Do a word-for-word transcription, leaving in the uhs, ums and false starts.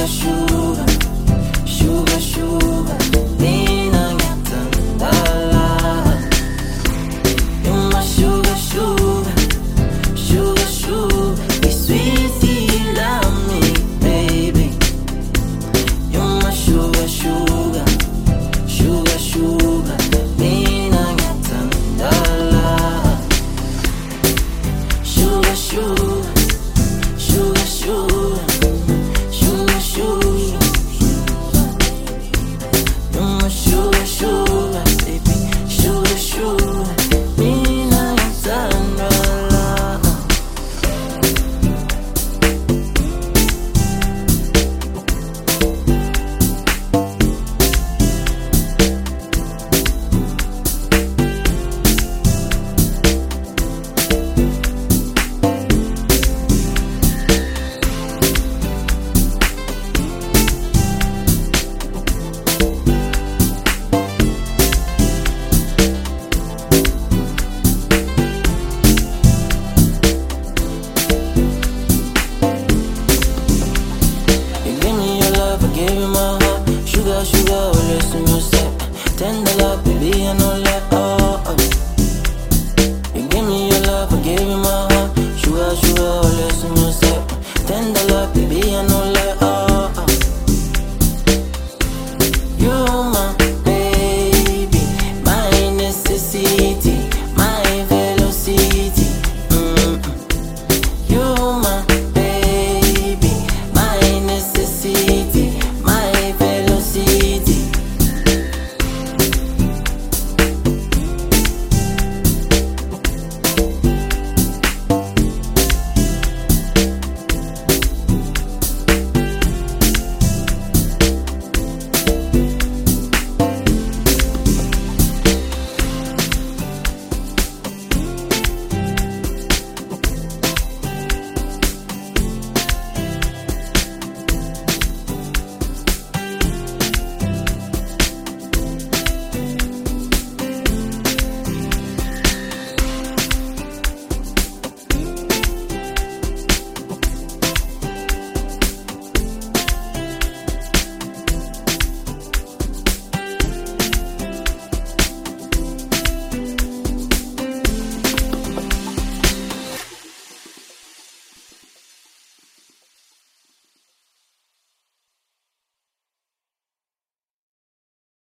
sugar, sugar, sugar. Mina ngatandala. You're my sugar, sugar, sugar, sugar. Be sweet, you love me, baby. You're my sugar, sugar, sugar, sugar. Mina ngatandala. Sugar, sugar, sugar, sugar. Sugar, sugar, you're my sugar, sugar, baby. Sugar, sugar, mina ngatandala. You give me your love, I give you my heart. Sugar, sugar, always in your step. Tender love, baby, I know